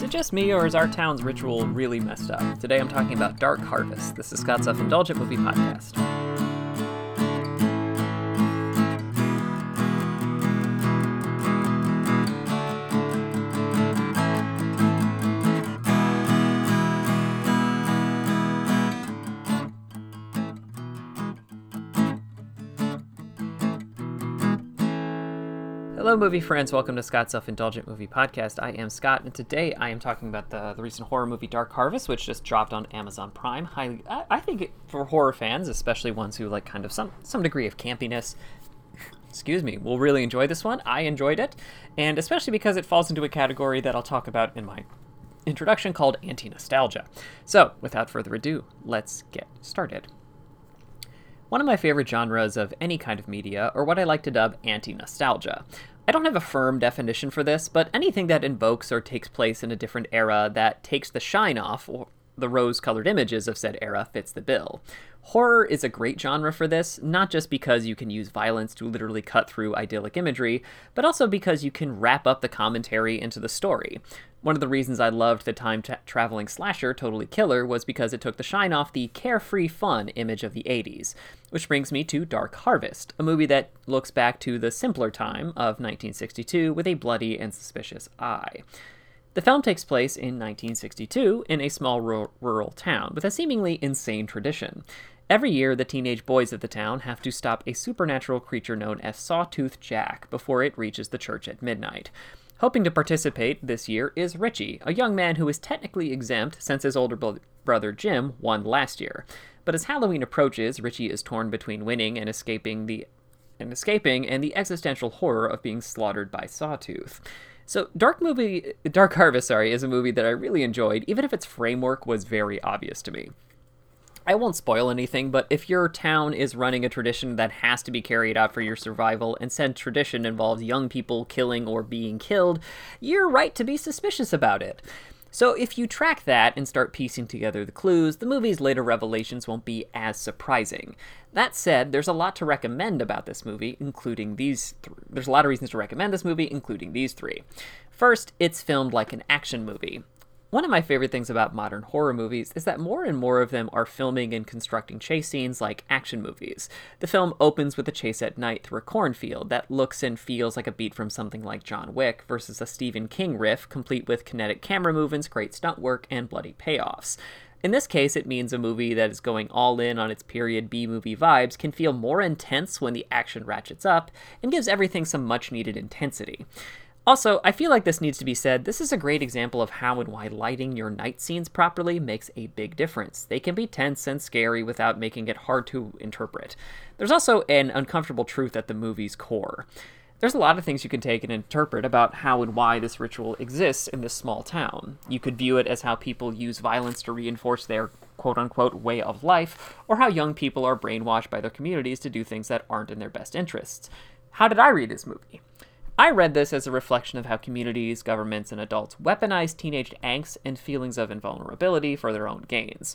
it just me, or is our town's ritual really messed up? Today I'm talking about Dark Harvest. This is Scott's Self-Indulgent Movie Podcast. Hello, movie friends. Welcome to Scott's Self-Indulgent Movie Podcast. I am Scott, and today I am talking about the recent horror movie Dark Harvest, which just dropped on Amazon Prime. I think for horror fans, especially ones who like kind of some degree of campiness, will really enjoy this one. I enjoyed it, and especially because it falls into a category that I'll talk about in my introduction called anti-nostalgia. So, without further ado, let's get started. One of my favorite genres of any kind of media are what I like to dub anti-nostalgia. I don't have a firm definition for this, but anything that invokes or takes place in a different era that takes the shine off or the rose-colored images of said era fits the bill. Horror is a great genre for this, not just because you can use violence to literally cut through idyllic imagery, but also because you can wrap up the commentary into the story. One of the reasons I loved the time-traveling slasher Totally Killer was because it took the shine off the carefree fun image of the 80s. Which brings me to Dark Harvest, a movie that looks back to the simpler time of 1962 with a bloody and suspicious eye. The film takes place in 1962 in a small rural town with a seemingly insane tradition. Every year, the teenage boys of the town have to stop a supernatural creature known as Sawtooth Jack before it reaches the church at midnight. Hoping to participate this year is Richie, a young man who is technically exempt since his older brother Jim won last year. But as Halloween approaches, Richie is torn between winning and escaping and the existential horror of being slaughtered by Sawtooth. So Dark Harvest, is a movie that I really enjoyed, even if its framework was very obvious to me. I won't spoil anything, but if your town is running a tradition that has to be carried out for your survival, and said tradition involves young people killing or being killed, you're right to be suspicious about it. So if you track that and start piecing together the clues, the movie's later revelations won't be as surprising. That said, there's a lot to recommend about this movie, including these There's a lot of reasons to recommend this movie, including these three. First, it's filmed like an action movie. One of my favorite things about modern horror movies is that more and more of them are filming and constructing chase scenes like action movies. The film opens with a chase at night through a cornfield that looks and feels like a beat from something like John Wick versus a Stephen King riff, complete with kinetic camera movements, great stunt work, and bloody payoffs. In this case, it means a movie that is going all in on its period B-movie vibes can feel more intense when the action ratchets up and gives everything some much-needed intensity. Also, I feel like this needs to be said, this is a great example of how and why lighting your night scenes properly makes a big difference. They can be tense and scary without making it hard to interpret. There's also an uncomfortable truth at the movie's core. There's a lot of things you can take and interpret about how and why this ritual exists in this small town. You could view it as how people use violence to reinforce their quote-unquote way of life, or how young people are brainwashed by their communities to do things that aren't in their best interests. How did I read this movie? I read this as a reflection of how communities, governments, and adults weaponize teenage angst and feelings of invulnerability for their own gains.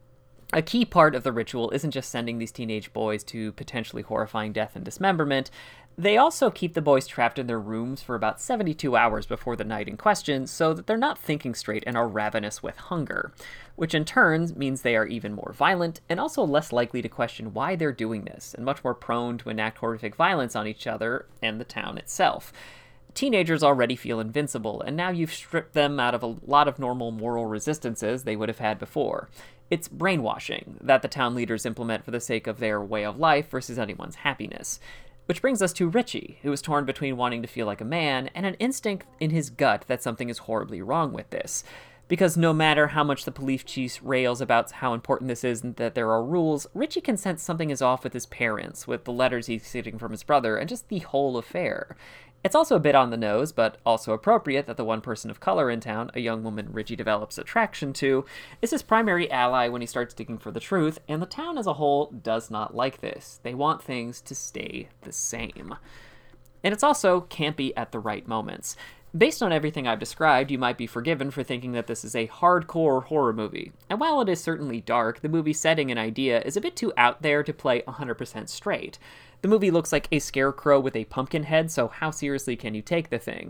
A key part of the ritual isn't just sending these teenage boys to potentially horrifying death and dismemberment. They also keep the boys trapped in their rooms for about 72 hours before the night in question so that they're not thinking straight and are ravenous with hunger, which in turn means they are even more violent and also less likely to question why they're doing this and much more prone to enact horrific violence on each other and the town itself. Teenagers already feel invincible, and now you've stripped them out of a lot of normal moral resistances they would have had before. It's brainwashing that the town leaders implement for the sake of their way of life versus anyone's happiness. Which brings us to Richie, who is torn between wanting to feel like a man and an instinct in his gut that something is horribly wrong with this. Because no matter how much the police chief rails about how important this is and that there are rules, Richie can sense something is off with his parents, with the letters he's getting from his brother, and just the whole affair. It's also a bit on the nose, but also appropriate that the one person of color in town, a young woman Richie develops attraction to, is his primary ally when he starts digging for the truth, and the town as a whole does not like this. They want things to stay the same. And it's also campy at the right moments. Based on everything I've described, you might be forgiven for thinking that this is a hardcore horror movie. And while it is certainly dark, the movie's setting and idea is a bit too out there to play 100% straight. The movie looks like a scarecrow with a pumpkin head, so how seriously can you take the thing?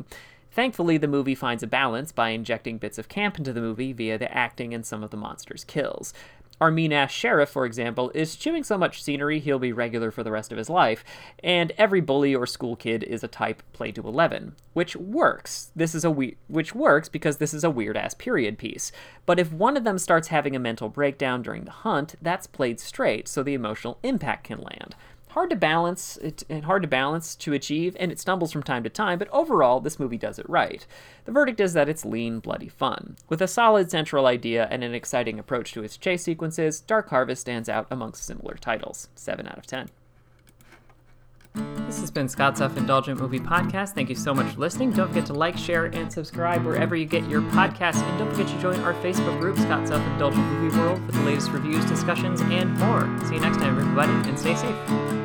Thankfully, the movie finds a balance by injecting bits of camp into the movie via the acting and some of the monsters' kills. Our mean-ass sheriff, for example, is chewing so much scenery he'll be regular for the rest of his life, and every bully or school kid is a type played to 11, which works. Which works because this is a weird-ass period piece. But if one of them starts having a mental breakdown during the hunt, that's played straight, so the emotional impact can land. Hard to balance to achieve, and it stumbles from time to time, but overall, this movie does it right. The verdict is that it's lean, bloody fun. With a solid central idea and an exciting approach to its chase sequences, Dark Harvest stands out amongst similar titles. 7 out of 10. This has been Scott's Self-Indulgent Movie Podcast. Thank you so much for listening. Don't forget to like, share, and subscribe wherever you get your podcasts. And don't forget to join our Facebook group, Scott's Self-Indulgent Movie World, for the latest reviews, discussions, and more. See you next time, everybody, and stay safe.